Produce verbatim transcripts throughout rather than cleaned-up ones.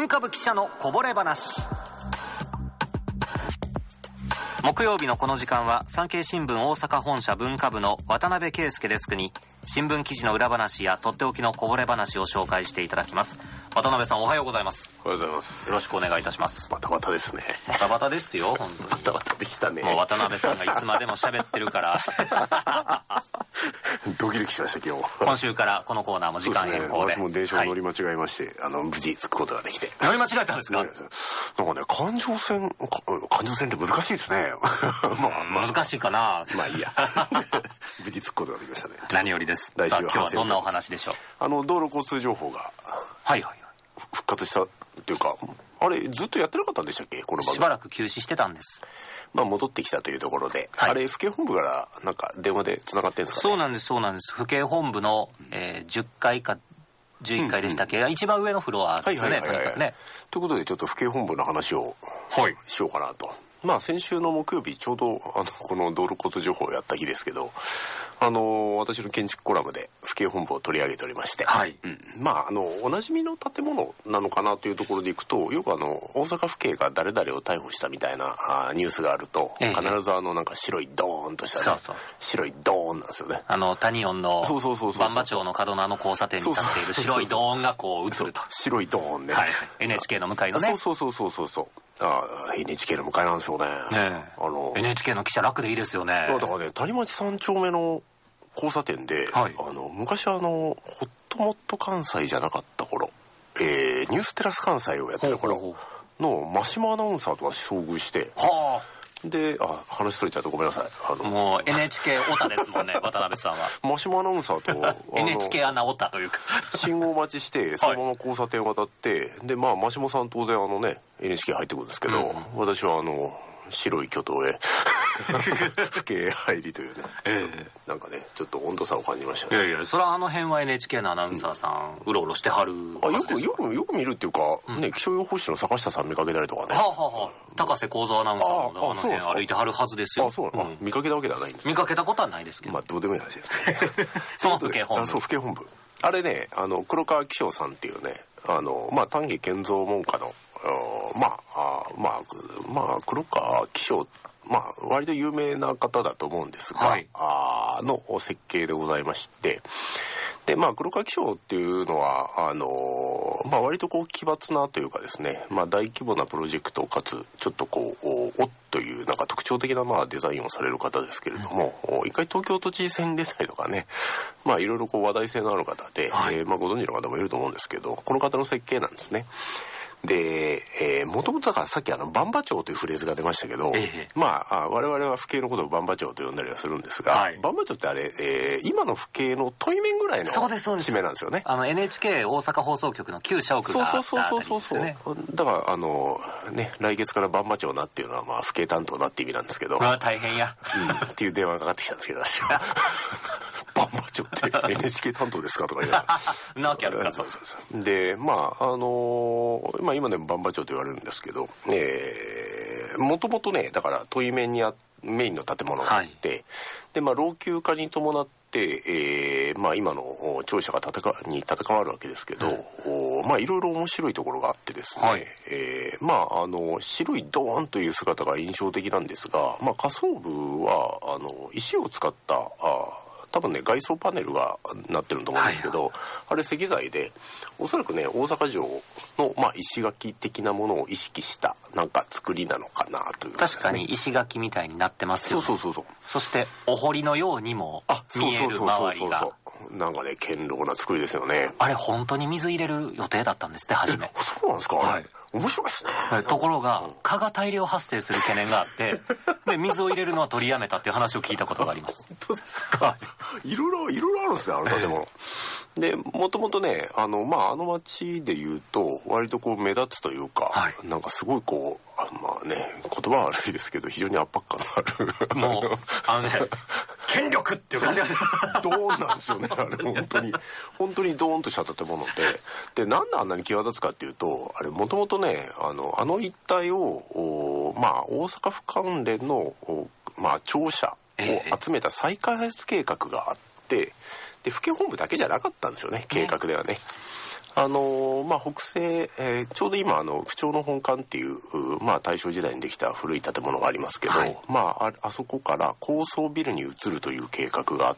文化部記者のこぼれ話。木曜日のこの時間は産経新聞大阪本社文化部の渡辺圭介デスクに新聞記事の裏話やとっておきのこぼれ話を紹介していただきます。渡辺さん、おはようございます。 おはようございます。 よろしくお願いいたします。 バタバタですね。 バタバタですよ、本当に。 バタバタでしたね。 もう渡辺さんがいつまでも喋ってるからドキドキしました今日。 今週からこのコーナーも時間変更で、 そうですね、私も電車を乗り間違えまして、はい、あの無事着くことができて。 乗り間違えたんですか？ なんかね、環状線環状線って難しいですね。 まあ、まあ、難しいかな。 まあいいや無事着くことができましたね。 何よりです。 来週はさあ、今日はどんなお話でしょう？ あの道路交通情報がはいはい復活したっていうか、あれずっとやってなかったんでしたっけ、この番組。しばらく休止してたんです。 まあ戻ってきたというところで、はい、あれ府警本部からなんか電話でつながってんですかね。 そうなんですそうなんです。府警本部の、えー、じゅっかいかじゅういっかいでしたっけ、うんうん、一番上のフロアですよね、とにかくね。ということでちょっと府警本部の話をしようかなと、はい。まあ先週の木曜日ちょうどあのこの道路交通情報をやった日ですけど、あの私の建築コラムで府警本部を取り上げておりまして、はい、うん、まああのおなじみの建物なのかなというところでいくと、よくあの大阪府警が誰々を逮捕したみたいなあニュースがあると、ええ、必ずあのなんか白いドーンとした、ね、そうそうそう、白いドーンなんですよね。 あの谷音の番場町の角のあの交差点に立っている白いドーンがこう映ると。 白いドーンね、 はい、エヌエイチケー の向かいのね。 そうそうそうそうそう。ああ エヌエイチケー の向かいなんですよね。 ねえ、あの エヌエイチケー の記者楽でいいですよね。 だからね、谷町三丁目の交差点で、はい、あの昔あのホットモット関西じゃなかった頃、えー、ニューステラス関西をやってた頃の真島アナウンサーとは遭遇して、はあ、で、あ、話それちゃってごめんなさい。あのもう エヌエイチケー オタですもんね渡辺さんは。 真島アナウンサーとエヌエイチケー アナオタというか信号待ちしてそのまま交差点を渡って、はい、でまあ真島さん当然あのね エヌエイチケー 入ってくるんですけど、うん、私はあの白い巨頭へ府警入りというね、えー、なんかねちょっと温度差を感じましたね。 いやいや、それはあの辺は エヌエイチケー のアナウンサーさん、うん、うろうろしてはるあ、よくよくよく見るっていうか、うん、ね、気象予報士の坂下さん見かけたりとかね、はあはあはあ、 高瀬幸三アナウンサーもあの辺歩いてはるはずですよ。 あ、そうなの、うん、見かけたわけではないんです、ね、 見かけたことはないですけど、 まあどうでもいい話ですねその府警本部、 そう府警本部、あれね、あの黒川紀章さんっていうね、あのまあ丹下健三門下のまああまあまあ黒川紀章、まあ割と有名な方だと思うんですが、はい、あの設計でございまして、でまあ黒川紀章っていうのはあのまあ割とこう奇抜なというかですね、まあ大規模なプロジェクトかつちょっとこうおっというなんか特徴的なまあデザインをされる方ですけれども、うん、一回東京都知事選出たりとかね、まあいろいろこう話題性のある方で、はい、えー、まあご存知の方もいると思うんですけど、この方の設計なんですね。で、えー、もともとだからさっきあの番場町というフレーズが出ましたけど、ええ、まああ我々は府警のことを番場町と呼んだりはするんですが、はい、番場町ってあれ、えー、今の府警の対面ぐらいの地名なんですよね。 あの エヌエイチケー 大阪放送局の旧社屋があったあたりですよね。そうそうそうそうそう。 だからあのね、来月から番場町なっていうのはまあ府警担当なって意味なんですけど、 まあ大変や、 うん、っていう電話がかかってきたんですけど、私は番場町って エヌエイチケー 担当ですかとか言われなわけあるかと。 そうそうそう。でまああのー、まあ今でも番場町と言われるんですけど、えー、もともとね、だから対面にあメインの建物があって、はい、でまあ老朽化に伴ってえーまあ、今の庁舎が建てかに建て替わるわけですけど、うん、まあいろいろ面白いところがあってですね、はい、えー、まああの白いドーンという姿が印象的なんですが、まあ、下層部はあの石を使ったあ多分ね外装パネルがなってると思うんですけど、はい、あれ石材でおそらくね大阪城の、まあ、石垣的なものを意識したなんか作りなのかなという、ね、 確かに石垣みたいになってますよね。 そうそうそうそう。 そしてお堀のようにも見える周りがなんかね堅牢な作りですよね。 あれ本当に水入れる予定だったんですって初め。 そうなんですか、はい、面白いですね、 はい、ところが蚊が大量発生する懸念があってで水を入れるのは取りやめたっていう話を聞いたことがあります。 本当ですか。いろいろいろいろあるんですよあの建物、えー、でもともとねあのまああの町でいうと割とこう目立つというか、はい、なんかすごいこうあまあね言葉は悪いですけど非常に圧迫感のあるもうあのね権力っていう感じがドーンなんですよねあれ本当に本当にドーンとした建物で、でなんであんなに際立つかっていうと、あれもともとねあのあの一帯をまあ大阪府関連のまあ庁舎を集めた再開発計画があって、で府警本部だけじゃなかったんですよね計画ではね。 あのまあ、北西、えー、ちょうど今あの府庁の本館っていう、まあ、大正時代にできた古い建物がありますけど、はい、まあ、あ, あそこから高層ビルに移るという計画があって、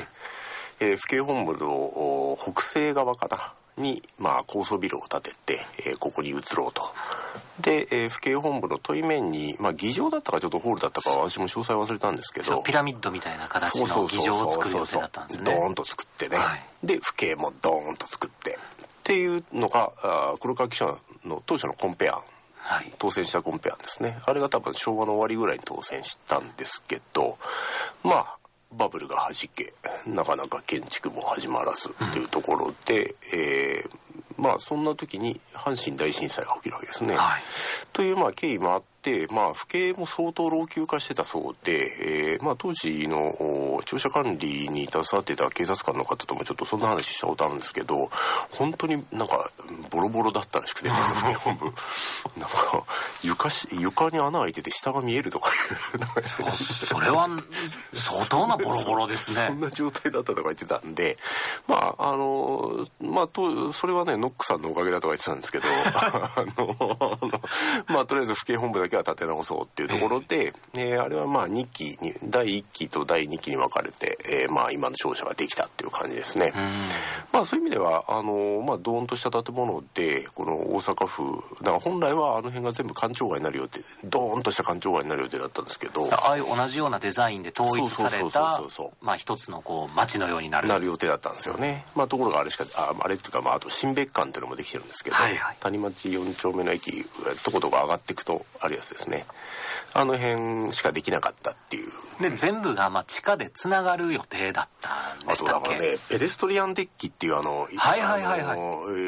えー、府警本部の北西側かなに、まあ、高層ビルを建てて、えー、ここに移ろうと。で、えー、府警本部の対面に、まあ、議場だったかちょっとホールだったか私も詳細忘れたんですけど、 ピラミッドみたいな形の議場を作る予定だったんですね。 ドーンと作ってね、はい、で府警もドーンと作ってっていうのがあ黒川紀章の当初のコンペ案、はい、当選したコンペ案ですね。あれが多分昭和の終わりぐらいに当選したんですけど、まあバブルがはじけなかなか建築も始まらずっていうところで、うん、えー、まあそんな時に阪神大震災が起きるわけですね、はい、というまあ経緯もあって、まあ府警も相当老朽化してたそうで、えー、まあ当時の庁舎管理に携わっていた警察官の方ともちょっとそんな話したことあるんですけど、本当になんかボロボロだったらしくてね府警本部なんか 床, 床に穴開いてて下が見えるとかいうそれは相当なボロボロですねそんな状態だったとか言ってたんで、まああのまあとそれはねノックさんのおかげだとか言ってたんですけどあのまあとりあえず府警本部だけは立て直そうっていうところで、えー、あれはまあにきにだいいっきとだいにきに分かれて、えー、まあ今の庁舎ができたっていう感じですね。まあそういう意味ではあのまあドーンとした建物でこの大阪府だから本来はあの辺が全部官庁街になる予定、ドーンとした官庁街になる予定だったんですけど、 ああいう同じようなデザインで統一されたまあ一つのこう街のようになるなる予定だったんですよね。まあところがあれしかああれっていうかまああと新別館っていうのもできてるんですけど、はいはい、谷町よん丁目の駅とことか上がっていくとあるやつですね。あの辺しかできなかったっていう。 で全部がまあ地下でつながる予定だったんでしたっけ。あとだからねペデストリアンデッキっていうあのはいはいはいはい、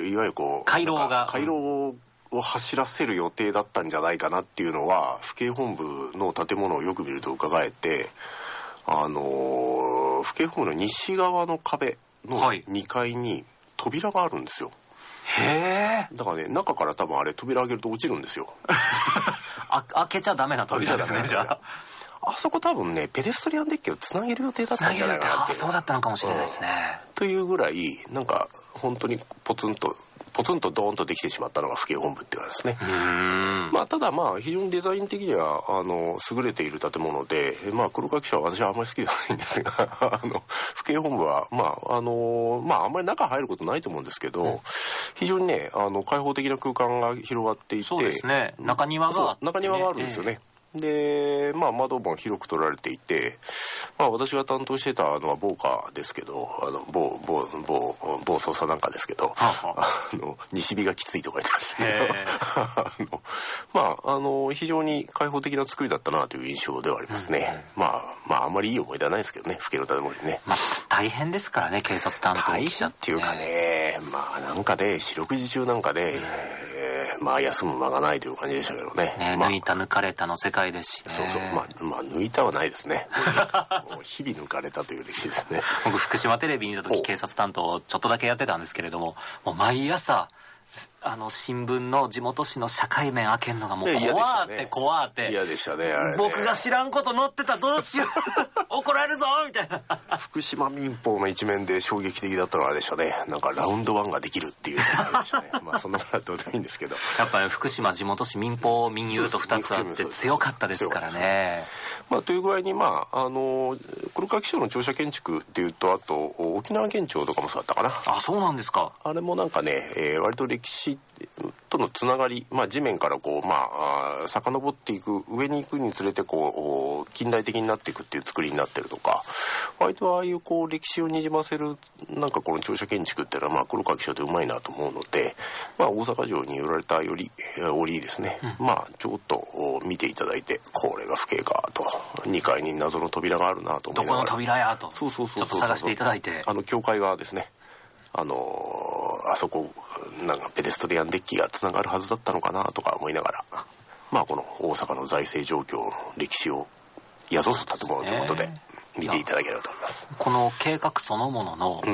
いわゆるこう回廊が回廊を走らせる予定だったんじゃないかなっていうのは府警本部の建物をよく見ると伺えて、あの府警本部の西側の壁のにかいに扉があるんですよ。 へえ。 だからね中から多分あれ扉開けると落ちるんですよあ開けちゃダメな扉ですねじゃあ。 あそこ多分ねペデストリアンデッキをつなげる予定だったんじゃないかなって。 そうだったのかもしれないですね、 うん、というぐらいなんか本当にポツンとポツンとドーンとできてしまったのが府警本部っていうのですね。うーん、まあ、ただまあ非常にデザイン的にはあの優れている建物で、まあ、黒川紀章は私はあんまり好きではないんですがあの府警本部はまああのまああんまり中入ることないと思うんですけど、うん、非常にねあの開放的な空間が広がっていて、 そうですね、中庭があってね、 中庭があるんですよね、えーでまあ、窓も広く取られていて、まあ、私が担当してたのは某課ですけどあの某某某某捜査なんかですけど、ははあの西日がきついとか言ってましたけどまああの非常に開放的な作りだったなという印象ではありますね、うん、まあまああんまりいい思い出はないですけどね府警の建物にね、 まあ、大変ですからね警察担当大変っていうかねまあなんかで四六時中なんかで、うんまあ休む間がないという感じでしたけどね。 ね、 まあ、 抜いた抜かれたの世界ですしね。 そうそう、まあ、まあ抜いたはないですね。もう日々抜かれたという歴史ですね。 僕福島テレビにいた時警察担当ちょっとだけやってたんですけれども、もう毎朝あの新聞の地元紙の社会面開けるのがもう怖って怖って嫌でしたねあれね。 僕が知らんこと載ってたどうしよう怒られるぞみたいな。 福島民報の一面で衝撃的だったのはあれでしたね。なんかラウンドワンができるっていうのがあれでしたね。まあそんなことはどうでもいいんですけどやっぱり福島地元紙民報民友とふたつあって強かったですからね。 まあという具合にまああの黒川紀章の庁舎建築っていうとあと沖縄県庁とかもそうだったかな。 あそうなんですか。 あれもなんかね、えー、割と歴史とのつながり、まあ、地面からこう、まあ、あ遡っていく上に行くにつれてこう近代的になっていくっていう作りになってるとか割とああいうこう歴史をにじませるなんかこの庁舎建築っていうのはまあ黒川紀章ってうまいなと思うので、まあ、大阪城に売られたより折りですね、うん、まあちょっと見ていただいてこれが府警かとにかいに謎の扉があるなと思いながらどこの扉やとそうそうそうそうちょっと探していただいてあの教会側ですねあのー、あそこなんかペデストリアンデッキがつながるはずだったのかなとか思いながらまあこの大阪の財政状況の歴史を宿す建物ということで見ていただければと思います。 この計画そのものの、うんまあ、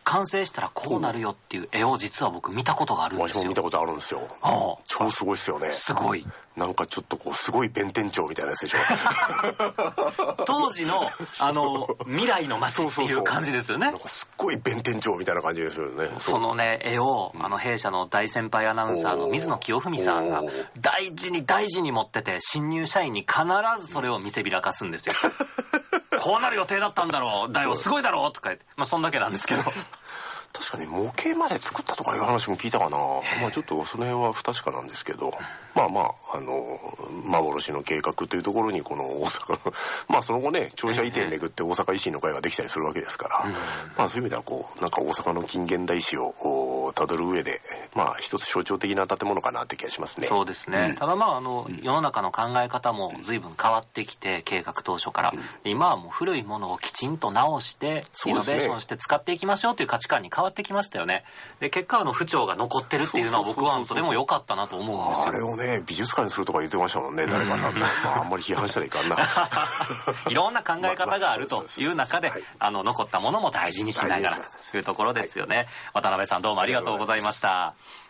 完成したらこうなるよっていう絵を実は僕見たことがあるんですよ。 私も見たことあるんですよ。超すごいっすよね。 すごい。 なんかちょっとこうすごい弁天町みたいなやつでしょ。 当時のあの未来の街っていう感じですよね。 なんかすっごい弁天町みたいな感じですよね。 そのね絵をあの弊社の大先輩アナウンサーの水野清文さんが大事に大事に持ってて、新入社員に必ずそれを見せびらかすんですよ。こうなる予定だったんだろう、だよすごいだろうとか言って、まあそんだけなんですけど。 確かに模型まで作ったとかいう話も聞いたかな。まあちょっとその辺は不確かなんですけど、まあまああの幻の計画というところにこの大阪のまあその後ね庁舎移転めぐって大阪維新の会ができたりするわけですから、うん、まあそういう意味ではこうなんか大阪の近現代史をたどる上でまあ一つ象徴的な建物かなって気がしますね。 そうですね、うん、ただまああの、うん、世の中の考え方も随分変わってきて、計画当初から、うん、今はもう古いものをきちんと直してイノベーションして使っていきましょうという価値観に変わってきましたよね。で結果あの府庁が残ってるっていうのは僕はとても良かったなと思うんですよ。 あれをね美術館にするとか言ってましたもんね、誰かさん、まあ、あんまり批判したらいかんな。 いろんな考え方があるという中であの残ったものも大事にしながらというところですよね。渡辺さんどうもありがとうございました。